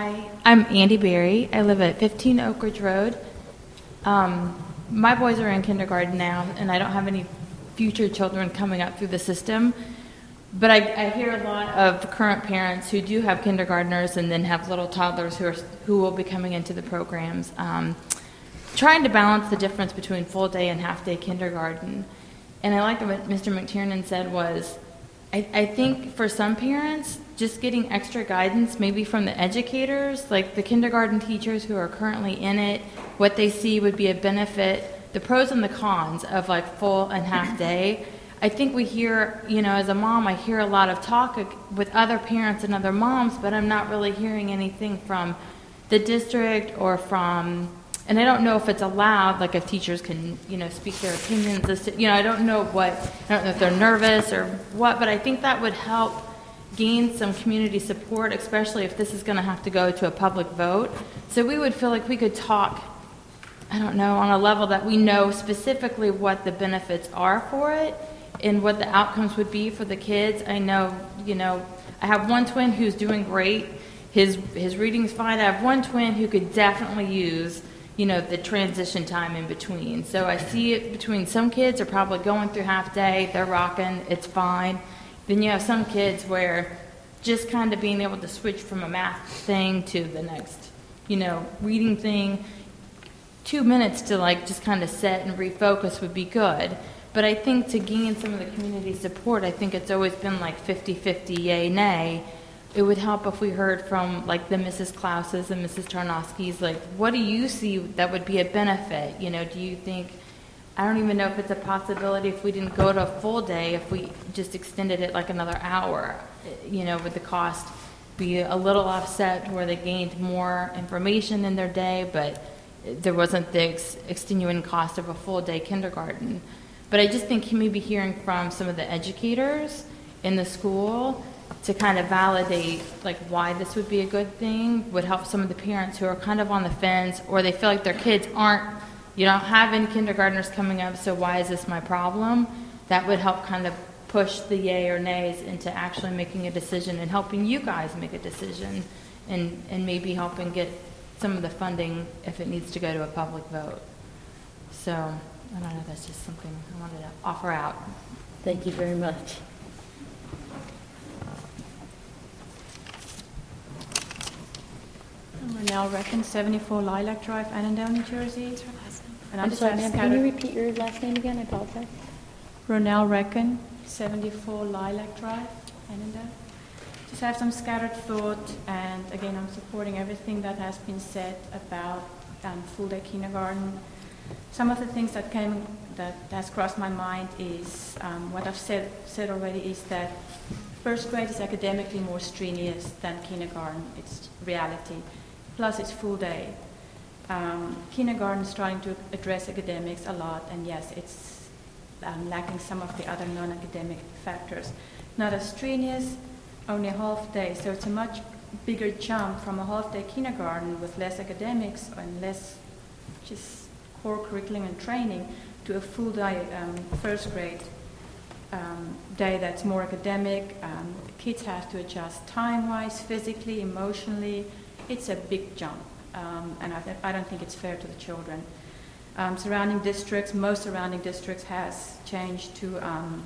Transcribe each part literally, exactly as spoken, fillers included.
Hi, I'm Andy Berry. I live at fifteen Oak Ridge Road. Um, my boys are in kindergarten now, and I don't have any future children coming up through the system. But I, I hear a lot of current parents who do have kindergartners and then have little toddlers who are who will be coming into the programs, um, trying to balance the difference between full day and half day kindergarten. And I like what Mister McTiernan said was, I, I think for some parents, just getting extra guidance, maybe from the educators, like the kindergarten teachers who are currently in it, what they see would be a benefit, the pros and the cons of like full and half day. I think we hear, you know, as a mom, I hear a lot of talk with other parents and other moms, but I'm not really hearing anything from the district or from, and I don't know if it's allowed, like if teachers can, you know, speak their opinions. You know, I don't know what, I don't know if they're nervous or what, but I think that would help gain some community support, especially if this is going to have to go to a public vote. So we would feel like we could talk, I don't know, on a level that we know specifically what the benefits are for it and what the outcomes would be for the kids. I know, you know, I have one twin who's doing great. His his reading's fine. I have one twin who could definitely use, you know, the transition time in between. So I see it between some kids are probably going through half day, they're rocking, it's fine. Then you have some kids where just kind of being able to switch from a math thing to the next, you know, reading thing, two minutes to like just kind of set and refocus would be good. But I think to gain some of the community support, I think it's always been like fifty-fifty, yay, nay. It would help if we heard from like the Missus Klauses and Missus Tarnowski's, like, what do you see that would be a benefit? You know, do you think, I don't even know if it's a possibility if we didn't go to a full day, if we just extended it like another hour, you know, would the cost be a little offset where they gained more information in their day, but there wasn't the ex- extenuating cost of a full day kindergarten. But I just think maybe hearing from some of the educators in the school to kind of validate like why this would be a good thing would help some of the parents who are kind of on the fence, or they feel like their kids aren't, you don't have any kindergartners coming up, so why is this my problem? That would help kind of push the yay or nays into actually making a decision and helping you guys make a decision, and, and maybe helping get some of the funding if it needs to go to a public vote. So, I don't know, that's just something I wanted to offer out. Thank you very much. Ronell Reckon, seventy-four Lilac Drive, Annandale, New Jersey. And I'm sorry, ma'am, can you repeat your last name again? I apologize. Ronell Reckon, seventy-four Lilac Drive, Annandale. Just have some scattered thought, and again, I'm supporting everything that has been said about um, full-day kindergarten. Some of the things that came, that has crossed my mind is, um, what I've said, said already is that first grade is academically more strenuous than kindergarten. It's reality. Plus, it's full day. Um, kindergarten is trying to address academics a lot, and yes, it's um, lacking some of the other non-academic factors. Not as strenuous, only a half day, so it's a much bigger jump from a half day kindergarten with less academics and less just core curriculum and training to a full day um, first grade um, day that's more academic. Um, kids have to adjust time-wise, physically, emotionally. It's a big jump, um, and I, th- I don't think it's fair to the children. Um, surrounding districts, most surrounding districts has changed to um,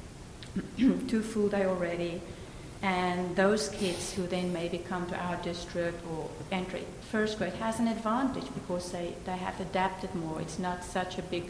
to full day already, and those kids who then maybe come to our district or enter first grade has an advantage because they, they have adapted more. It's not such a big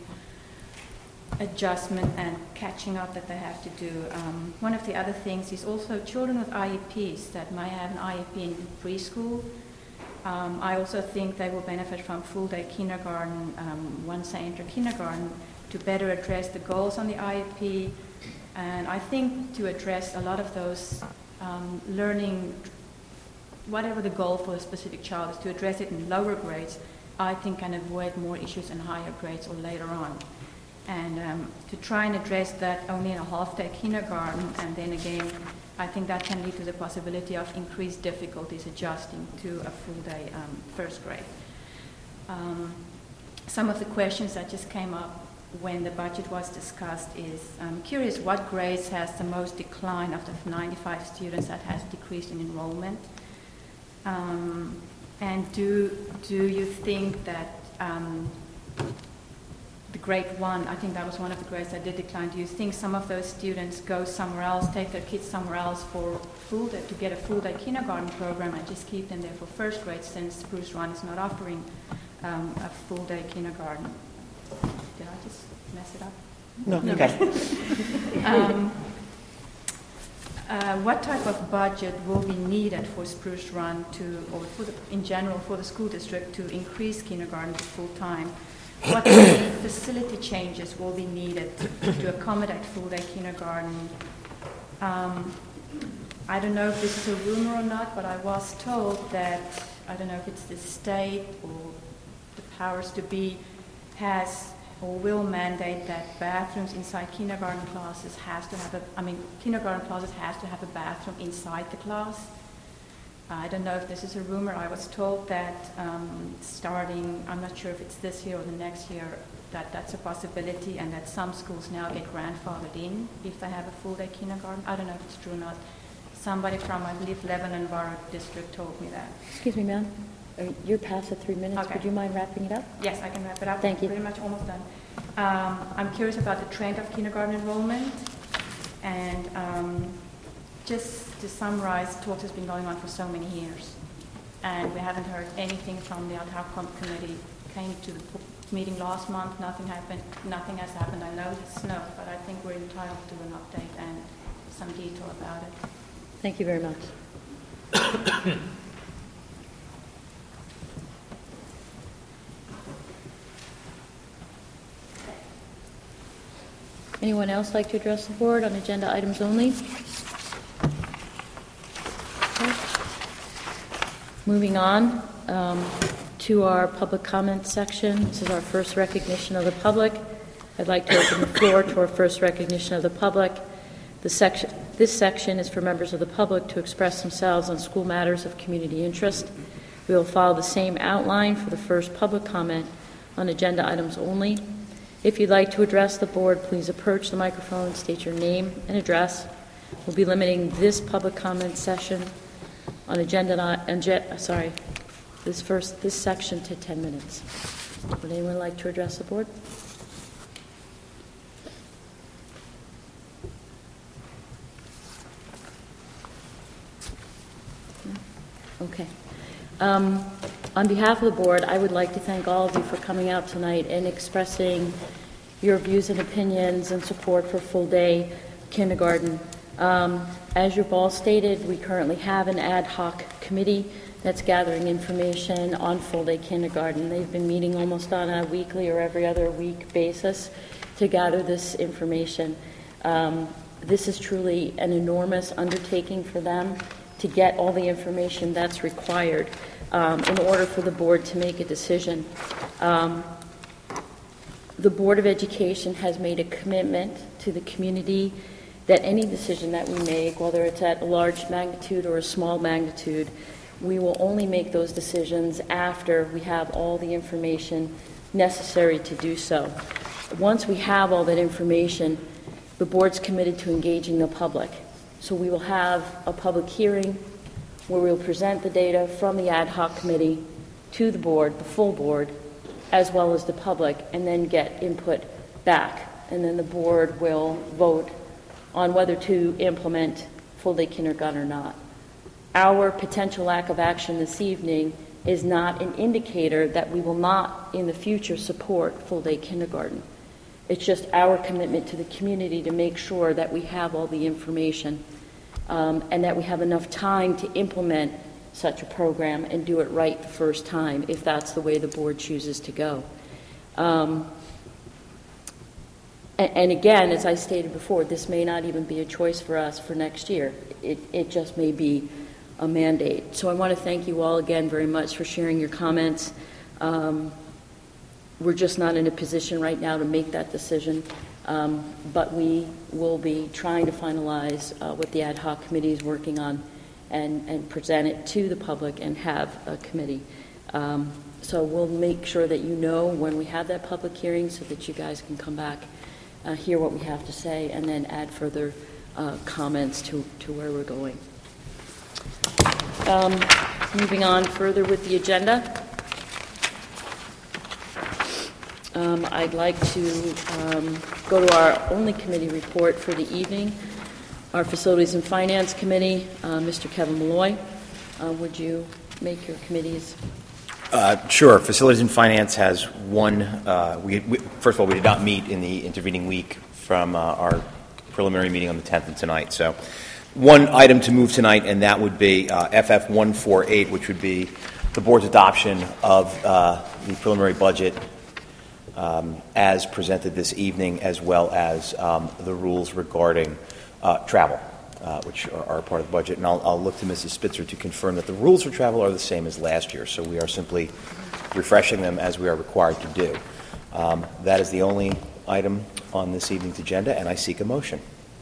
adjustment and catching up that they have to do. Um, one of the other things is also children with I E Ps that might have an I E P in preschool. Um, I also think they will benefit from full-day kindergarten um, once they enter kindergarten to better address the goals on the I E P, and I think to address a lot of those um, learning, whatever the goal for a specific child is, to address it in lower grades, I think can avoid more issues in higher grades or later on. And um, to try and address that only in a half-day kindergarten, and then again, I think that can lead to the possibility of increased difficulties adjusting to a full-day um, first grade. Um, some of the questions that just came up when the budget was discussed is, I'm curious what grades has the most decline of the ninety-five students that has decreased in enrollment. Um, and do do you think that um, the grade one, I think that was one of the grades that did decline, do you think some of those students go somewhere else, take their kids somewhere else for full day, to get a full day kindergarten program and just keep them there for first grade, since Spruce Run is not offering um, a full day kindergarten? Did I just mess it up? No, No. okay. um, uh, what type of budget will be needed for Spruce Run to, or for the, in general for the school district to increase kindergarten to full time? What facility changes will be needed to accommodate full day kindergarten? Um, I don't know if this is a rumor or not, but I was told that, I don't know if it's the state or the powers to be, has or will mandate that bathrooms inside kindergarten classes has to have a, I mean, kindergarten classes has to have a bathroom inside the class. I don't know if this is a rumor. I was told that um, starting, I'm not sure if it's this year or the next year, that that's a possibility, and that some schools now get grandfathered in if they have a full day kindergarten. I don't know if it's true or not. Somebody from, I believe, Lebanon Borough District told me that. Excuse me, ma'am. Uh, You're past the three minutes. Okay. Would you mind wrapping it up? Yes, I can wrap it up. Thank you. Pretty much almost done. Um, I'm curious about the trend of kindergarten enrollment, and um, just to summarize, talks has been going on for so many years, and we haven't heard anything from the ad hoc committee. Came to the meeting last month, nothing happened, nothing has happened. I know it's snow, but I think we're entitled to an update and some detail about it. Thank you very much. Anyone else like to address the board on agenda items only? Okay. Moving on um, to our public comment section. This is our first recognition of the public. I'd like to open the floor to our first recognition of the public. The section, this section is for members of the public to express themselves on school matters of community interest. We will follow the same outline for the first public comment on agenda items only. If you'd like to address the board, please approach the microphone, state your name and address. We'll be limiting this public comment session on agenda, uh, sorry, this first, this section to ten minutes. Would anyone like to address the board? No? Okay. Um, on behalf of the board, I would like to thank all of you for coming out tonight and expressing your views and opinions and support for full-day kindergarten. Um, as you've all stated, we currently have an ad hoc committee that's gathering information on full-day kindergarten. They've been meeting almost on a weekly or every other week basis to gather this information. Um, this is truly an enormous undertaking for them to get all the information that's required um, in order for the board to make a decision. Um, the Board of Education has made a commitment to the community that any decision that we make, whether it's at a large magnitude or a small magnitude, we will only make those decisions after we have all the information necessary to do so. Once we have all that information, the board's committed to engaging the public. So we will have a public hearing where we'll present the data from the ad hoc committee to the board, the full board, as well as the public, and then get input back. And then the board will vote on whether to implement full-day kindergarten or not. Our potential lack of action this evening is not an indicator that we will not in the future support full-day kindergarten. It's just our commitment to the community to make sure that we have all the information um, and that we have enough time to implement such a program and do it right the first time, if that's the way the board chooses to go. Um, and, and again, as I stated before, this may not even be a choice for us for next year. It, it just may be a mandate. So I want to thank you all again very much for sharing your comments. Um, we're just not in a position right now to make that decision, um, but we will be trying to finalize uh, what the ad hoc committee is working on and, and present it to the public and have a committee. Um, so we'll make sure that you know when we have that public hearing so that you guys can come back, uh, hear what we have to say, and then add further uh, comments to, to where we're going. Um, Moving on further with the agenda. Um, I'd like to um, go to our only committee report for the evening, our Facilities and Finance Committee. Uh, Mister Kevin Malloy, uh, would you make your committees? Uh, sure. Facilities and Finance has one. Uh, we, we, first of all, we did not meet in the intervening week from uh, our preliminary meeting on the tenth and tonight. So one item to move tonight, and that would be uh, F F one forty-eight, which would be the board's adoption of uh, the preliminary budget um, as presented this evening, as well as um, the rules regarding uh, travel, uh, which are, are part of the budget. And I'll, I'll look to Missus Spitzer to confirm that the rules for travel are the same as last year, so we are simply refreshing them as we are required to do. Um, that is the only item on this evening's agenda, and I seek a motion.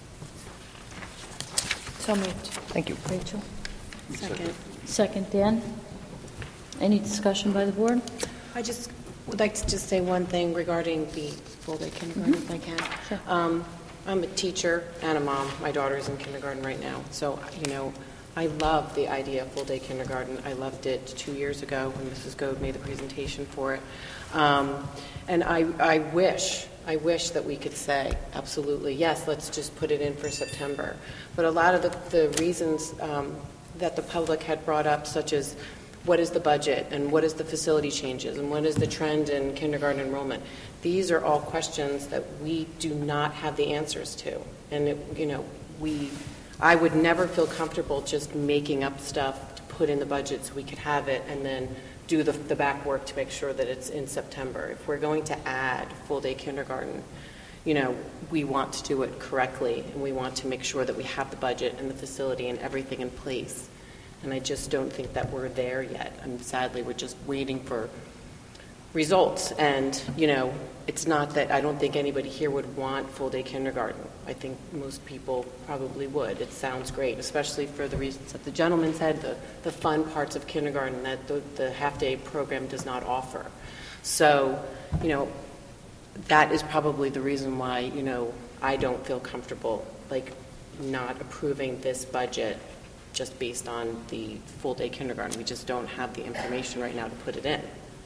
So moved. Thank you. Rachel? Second. Second, Dan? Any discussion by the board? I just would like to just say one thing regarding the full-day kindergarten, Mm-hmm. if I can. Sure. Um, I'm a teacher and a mom. My daughter is in kindergarten right now. So, you know, I love the idea of full-day kindergarten. I loved it two years ago when Missus Goad made the presentation for it. Um, and I, I wish, I wish that we could say, absolutely, yes, let's just put it in for September. But a lot of the, the reasons um, that the public had brought up, such as what is the budget and what is the facility changes and what is the trend in kindergarten enrollment, these are all questions that we do not have the answers to. And, it, you know, we, I would never feel comfortable just making up stuff to put in the budget so we could have it and then do the, the back work to make sure that it's in September. If we're going to add full-day kindergarten, you know, we want to do it correctly, and we want to make sure that we have the budget and the facility and everything in place. And I just don't think that we're there yet. I mean, sadly, we're just waiting for results. And, you know, it's not that I don't think anybody here would want full-day kindergarten. I think most people probably would. It sounds great, especially for the reasons that the gentleman said, the, the fun parts of kindergarten that the, the half-day program does not offer. So, you know, that is probably the reason why, you know, I don't feel comfortable, like, not approving this budget just based on the full-day kindergarten. We just don't have the information right now to put it in.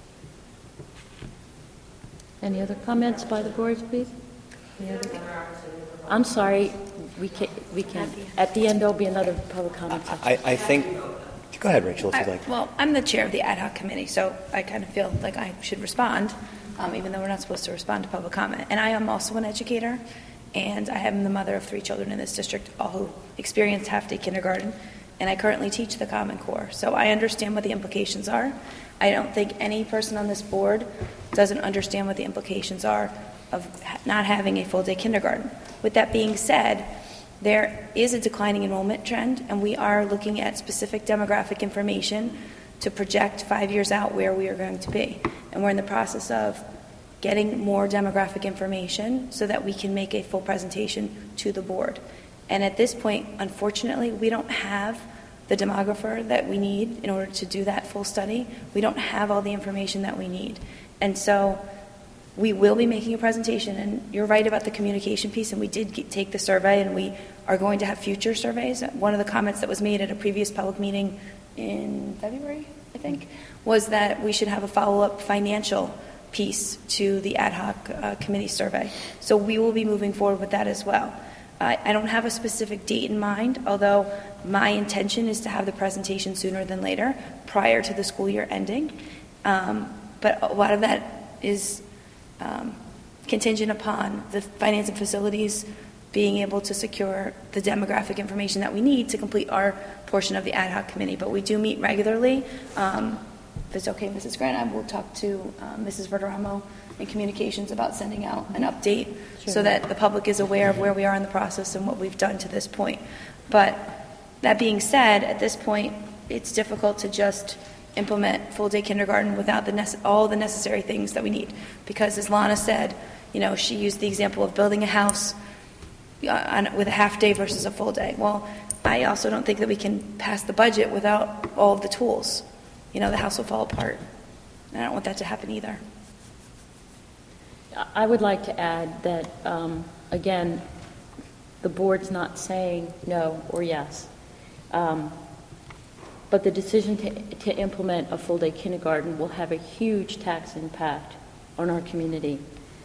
Any other comments by the board, please? Any other? I'm sorry, we can't, we can't. At the end, there'll be another public comment section. I, I think, go ahead, Rachel, if you'd I- like. Well, I'm the chair of the ad hoc committee, so I kind of feel like I should respond, um, even though we're not supposed to respond to public comment. And I am also an educator, and I am the mother of three children in this district, all who experienced half-day kindergarten, and I currently teach the Common Core. So I understand what the implications are. I don't think any person on this board doesn't understand what the implications are of ha- not having a full-day kindergarten. With that being said, there is a declining enrollment trend, and we are looking at specific demographic information to project five years out where we are going to be. And we're in the process of getting more demographic information so that we can make a full presentation to the board. And at this point, unfortunately, we don't have the demographer that we need in order to do that full study. We don't have all the information that we need. And so we will be making a presentation, and you're right about the communication piece, and we did get, take the survey, and we are going to have future surveys. One of the comments that was made at a previous public meeting in February, I think, was that we should have a follow-up financial piece to the ad hoc uh, committee survey. So we will be moving forward with that as well. I, I don't have a specific date in mind, although my intention is to have the presentation sooner than later, prior to the school year ending. Um, but a lot of that is um, contingent upon the finance and facilities being able to secure the demographic information that we need to complete our portion of the ad hoc committee. But we do meet regularly. Um, if it's okay, Missus Grant, I will talk to uh, Missus Verderamo in communications about sending out an update Sure. so that the public is aware of where we are in the process and what we've done to this point. But that being said, at this point, it's difficult to just implement full-day kindergarten without the nece- all the necessary things that we need. Because as Lana said, you know, she used the example of building a house uh, on, with a half day versus a full day. Well, I also don't think that we can pass the budget without all of the tools. You know, the house will fall apart. And I don't want that to happen either. I would like to add that, um, again, the board's not saying no or yes. Um, but the decision to, to implement a full-day kindergarten will have a huge tax impact on our community.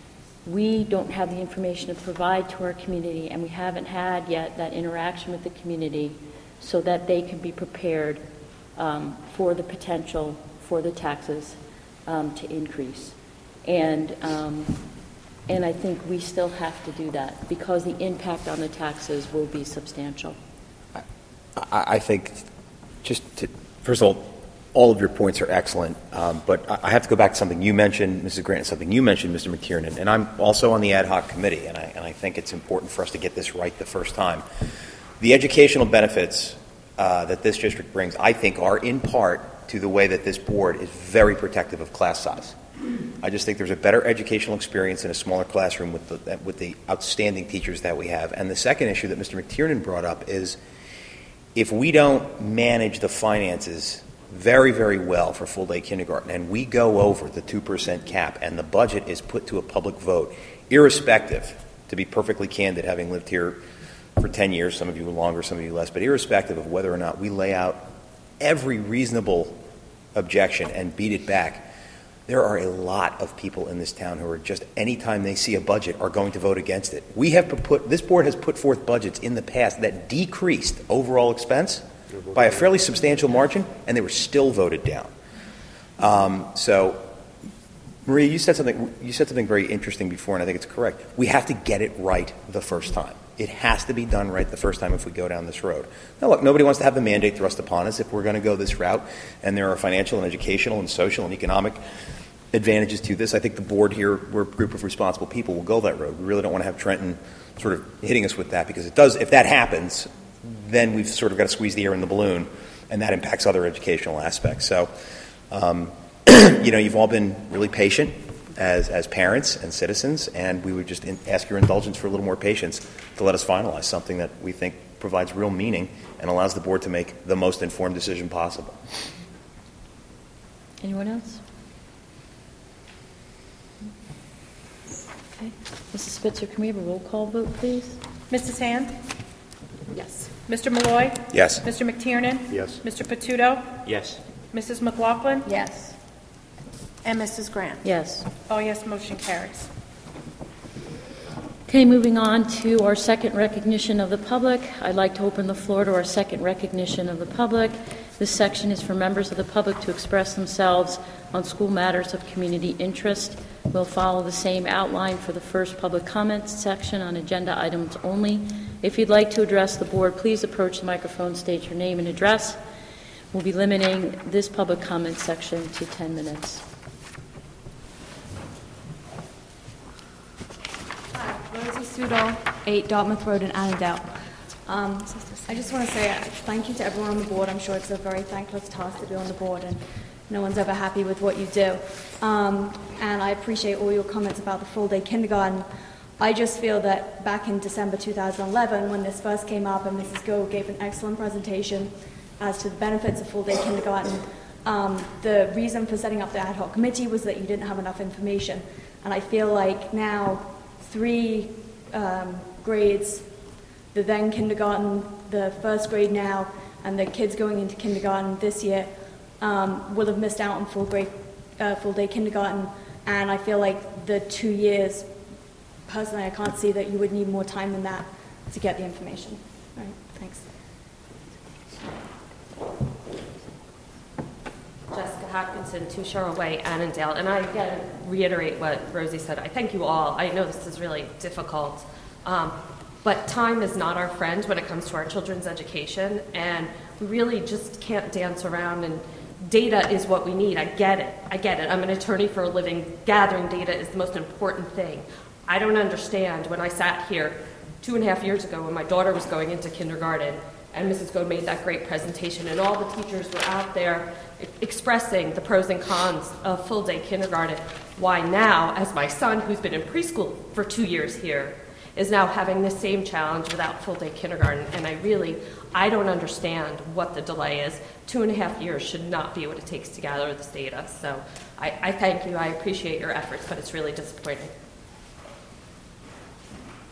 We don't have the information to provide to our community, and we haven't had yet that interaction with the community so that they can be prepared um, for the potential for the taxes um, to increase. And, um, and I think we still have to do that because the impact on the taxes will be substantial. I, I think just to, first of all, all of your points are excellent, um, but I have to go back to something you mentioned, Missus Grant, and something you mentioned, Mister McTiernan, and I'm also on the ad hoc committee, and I, and I think it's important for us to get this right the first time. The educational benefits uh, that this district brings, I think, are in part to the way that this board is very protective of class size. I just think there's a better educational experience in a smaller classroom with the, with the outstanding teachers that we have. And the second issue that Mister McTiernan brought up is if we don't manage the finances very, very well for full-day kindergarten, and we go over the two percent cap, and the budget is put to a public vote, irrespective, to be perfectly candid, having lived here for ten years, some of you longer, some of you less, but irrespective of whether or not we lay out every reasonable objection and beat it back, there are a lot of people in this town who are just, anytime they see a budget, are going to vote against it. We have put, this board has put forth budgets in the past that decreased overall expense by a fairly substantial margin, and they were still voted down. Um, so, Maria, you said something. You said something very interesting before, and I think it's correct. We have to get it right the first time. It has to be done right the first time if we go down this road. Now, look, nobody wants to have the mandate thrust upon us if we're going to go this route, and there are financial and educational and social and economic advantages to this. I think the board here, we're a group of responsible people, will go that road. We really don't want to have Trenton sort of hitting us with that, because it does. If that happens, then we've sort of got to squeeze the air in the balloon, and that impacts other educational aspects. So, um, you know, you've all been really patient as as parents and citizens, and we would just in, ask your indulgence for a little more patience to let us finalize something that we think provides real meaning and allows the board to make the most informed decision possible. Anyone else? Okay. Missus Spitzer, can we have a roll call vote, please? Missus Hand? Yes. Mister Malloy? Yes. Mister McTiernan? Yes. Mister Patuto? Yes. Missus McLaughlin? Yes. And Missus Grant? Yes. Oh, yes, motion carries. Okay, moving on to our second recognition of the public. I'd like to open the floor to our second recognition of the public. This section is for members of the public to express themselves on school matters of community interest. We'll follow the same outline for the first public comments section on agenda items only. If you'd like to address the board, please approach the microphone, state your name and address. We'll be limiting this public comment section to ten minutes. Hi, Rosie Sudol, eight Dartmouth Road in Annandale. Um, I just want to say uh, thank you to everyone on the board. I'm sure it's a very thankless task to be on the board, and no one's ever happy with what you do. Um, and I appreciate all your comments about the full-day kindergarten. I just feel that back in December two thousand eleven, when this first came up, and Missus Go gave an excellent presentation as to the benefits of full-day kindergarten, um, the reason for setting up the ad hoc committee was that you didn't have enough information. And I feel like now three um, grades, the then kindergarten, the first grade now, and the kids going into kindergarten this year um, will have missed out on full grade, uh, full day kindergarten. And I feel like the two years, personally, I can't see that you would need more time than that to get the information. All right, thanks. Jessica Hopkinson, Two Sherrill Way, Annandale. And I, again, reiterate what Rosie said. I thank you all. I know this is really difficult. Um, but time is not our friend when it comes to our children's education. And we really just can't dance around, and data is what we need. I get it. I get it. I'm an attorney for a living. Gathering data is the most important thing. I don't understand when I sat here two and a half years ago when my daughter was going into kindergarten and Missus Goad made that great presentation and all the teachers were out there expressing the pros and cons of full-day kindergarten. Why now, as my son, who's been in preschool for two years here, is now having the same challenge without full-day kindergarten. And I really, I don't understand what the delay is. Two and a half years should not be what it takes to gather this data. So I, I thank you. I appreciate your efforts, but it's really disappointing.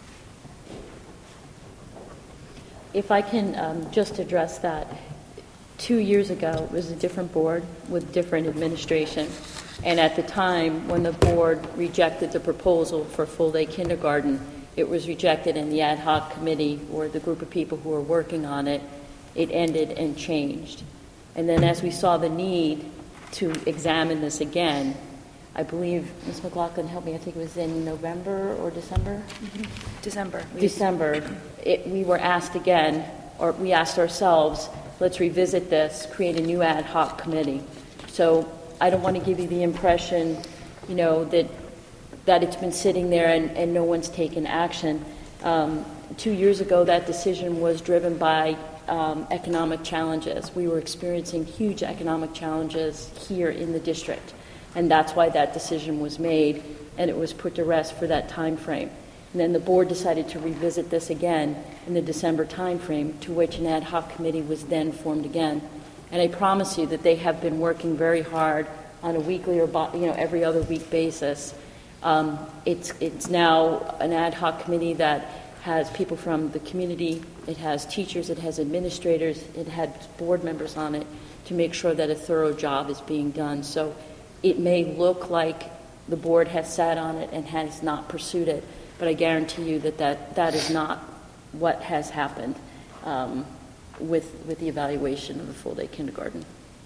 If I can um, just address that. Two years ago, it was a different board with different administration. And at the time, when the board rejected the proposal for full-day kindergarten, it was rejected in the ad hoc committee, or the group of people who were working on it. It ended and changed. And then as we saw the need to examine this again, I believe, Miz McLaughlin, help me, I think it was in November or December? December. We- December, it, we were asked again, or we asked ourselves, let's revisit this, create a new ad hoc committee. So I don't want to give you the impression, you know, that that it's been sitting there and, and no one's taken action. Um, two years ago, that decision was driven by um, economic challenges. We were experiencing huge economic challenges here in the district, and that's why that decision was made, and it was put to rest for that time frame. And then the board decided to revisit this again in the December time frame, to which an ad hoc committee was then formed again. And I promise you that they have been working very hard on a weekly or bi- you know every other week basis. Um, it's it's now an ad hoc committee that has people from the community, it has teachers, it has administrators, it has board members on it to make sure that a thorough job is being done. So it may look like the board has sat on it and has not pursued it, but I guarantee you that that, that is not what has happened um, with, with the evaluation of the full-day kindergarten.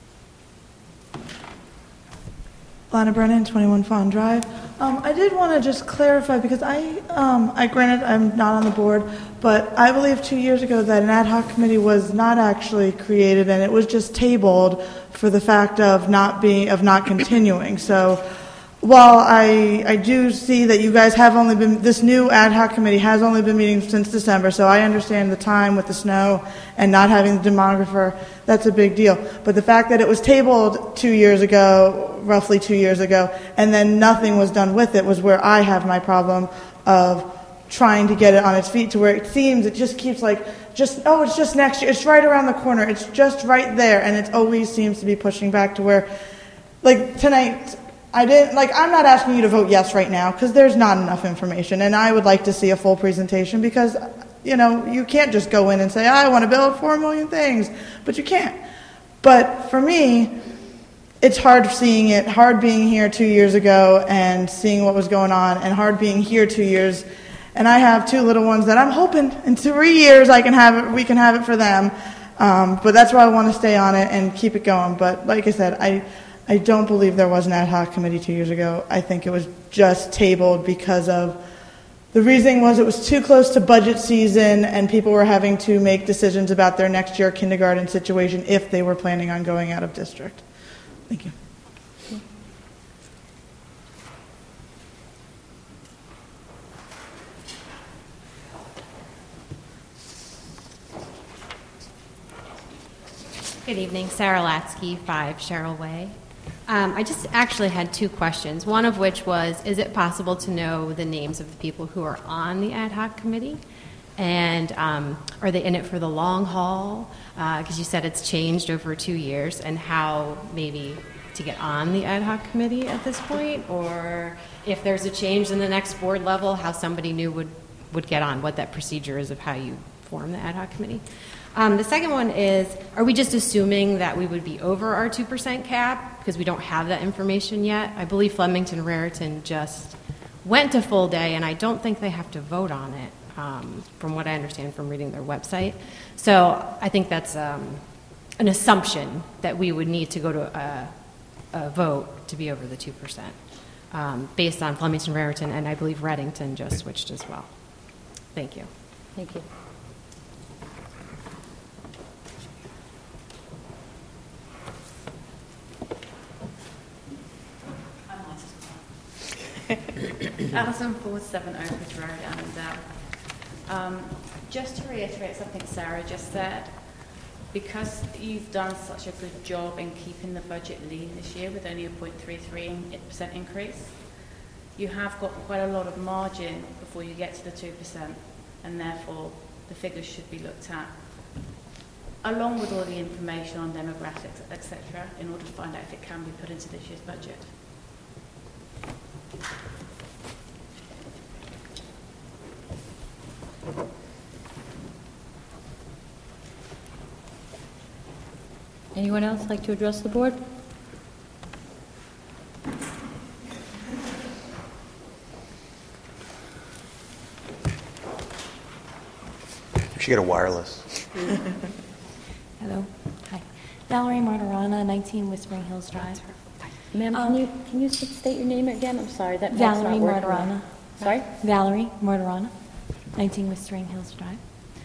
Lana Brennan, twenty-one Fawn Drive. Um, I did want to just clarify, because I, um, I granted I'm not on the board, but I believe two years ago that an ad hoc committee was not actually created, and it was just tabled for the fact of not being, of not continuing. So while I, I do see that you guys have only been, this new ad hoc committee has only been meeting since December, so I understand the time with the snow and not having the demographer, that's a big deal. But the fact that it was tabled two years ago, roughly two years ago, and then nothing was done with it was where I have my problem of trying to get it on its feet, to where it seems it just keeps like, just, oh, it's just next year, it's right around the corner, it's just right there, and it always seems to be pushing back to where, like tonight, I didn't, like, I'm not asking you to vote yes right now, because there's not enough information, and I would like to see a full presentation, because, you know, you can't just go in and say, I want to build four million things, but you can't. But for me, it's hard seeing it, hard being here two years ago and seeing what was going on, and hard being here two years, and I have two little ones that I'm hoping in three years I can have it, we can have it for them, um, but that's why I want to stay on it and keep it going. But like I said, I I don't believe there was an ad hoc committee two years ago. I think it was just tabled because of, the reason was it was too close to budget season and people were having to make decisions about their next year kindergarten situation if they were planning on going out of district. Thank you. Good evening, Sarah Latsky, five Cheryl Way. Um, I just actually had two questions, one of which was, is it possible to know the names of the people who are on the ad hoc committee? And um, are they in it for the long haul? Because uh, you said it's changed over two years, and how maybe to get on the ad hoc committee at this point? Or if there's a change in the next board level, how somebody new would, would get on, what that procedure is of how you form the ad hoc committee? Um, the second one is, are we just assuming that we would be over our two percent cap because we don't have that information yet? I believe Flemington Raritan just went to full day, and I don't think they have to vote on it, um, from what I understand from reading their website. So I think that's um, an assumption that we would need to go to a, a vote to be over the two percent, um, based on Flemington Raritan, and I believe Reddington just switched as well. Thank you. Thank you. Alison Ford, seven Oakridge Road, Annandale. Um, just to reiterate something Sarah just said, because you've done such a good job in keeping the budget lean this year with only a zero point three three percent increase, you have got quite a lot of margin before you get to the two percent, and therefore the figures should be looked at, along with all the information on demographics, et cetera, in order to find out if it can be put into this year's budget. Anyone else like to address the board? We should get a wireless. Hello. Hi. Valerie Martirana, nineteen Whispering Hills Drive. Ma'am, Um, can you, can you s- state your name again? I'm sorry, that mic's Valerie not working. Martirana. Sorry? Valerie Martirana, nineteen Whispering Hills Drive.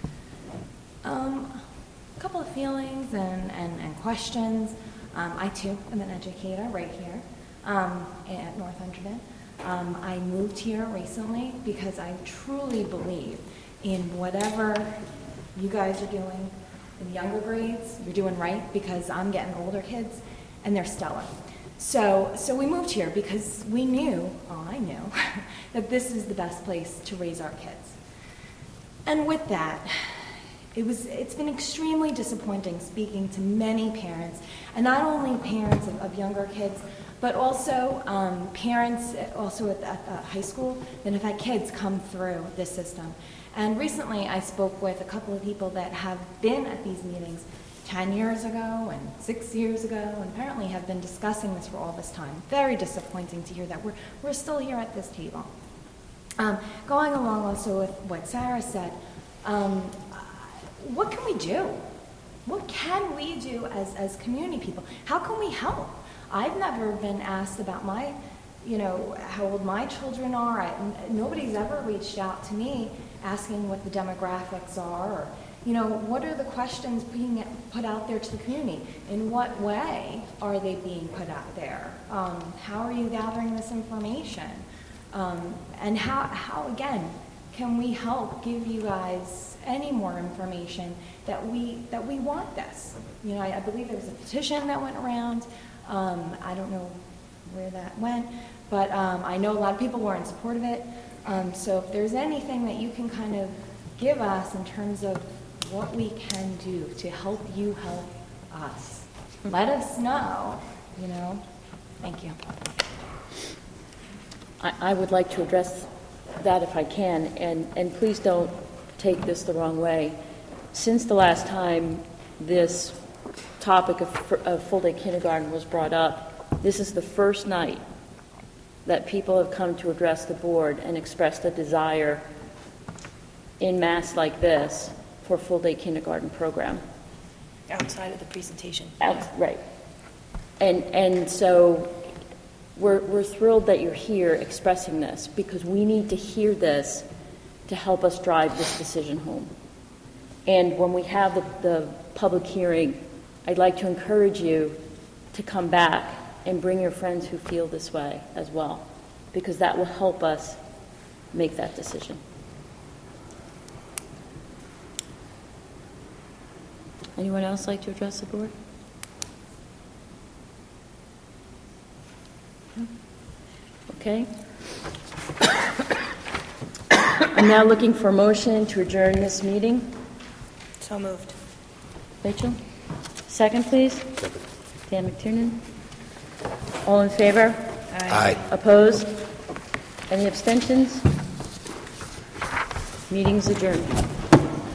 Um, a couple of feelings and, and, and questions. Um, I too am an educator right here um, at North Hunterdon. Um, I moved here recently because I truly believe in whatever you guys are doing in the younger grades, you're doing right, because I'm getting older kids and they're stellar. So, so we moved here because we knew, oh, I knew, that this is the best place to raise our kids. And with that, it was, it's been extremely disappointing speaking to many parents, and not only parents of, of younger kids, but also um, parents also at, at the high school that have had kids come through this system. And recently I spoke with a couple of people that have been at these meetings ten years ago and six years ago, and apparently have been discussing this for all this time. Very disappointing to hear that we're, we're still here at this table. Um, going along also with what Sarah said, um, what can we do? What can we do as, as community people? How can we help? I've never been asked about my, you know, how old my children are. I, nobody's ever reached out to me asking what the demographics are, or, you know, what are the questions being put out there to the community? In what way are they being put out there? Um, how are you gathering this information? Um, and how, how, again, can we help give you guys any more information that we, that we want this? You know, I, I believe there was a petition that went around. Um, I don't know where that went, but um, I know a lot of people were in support of it. Um, so if there's anything that you can kind of give us in terms of what we can do to help you help us, let us know, you know. Thank you. I, I would like to address that if I can, and, and please don't take this the wrong way. Since the last time this topic of, of full-day kindergarten was brought up, this is the first night that people have come to address the board and expressed a desire in mass like this for a full-day kindergarten program. Outside of the presentation. Out, right. And, and so we're, we're thrilled that you're here expressing this, because we need to hear this to help us drive this decision home. And when we have the, the public hearing, I'd like to encourage you to come back and bring your friends who feel this way as well, because that will help us make that decision. Anyone else like to address the board? Okay. I'm now looking for a motion to adjourn this meeting. So moved. Rachel? Second, please. Dan McTiernan? All in favor? Aye. Opposed? Any abstentions? Meeting's adjourned.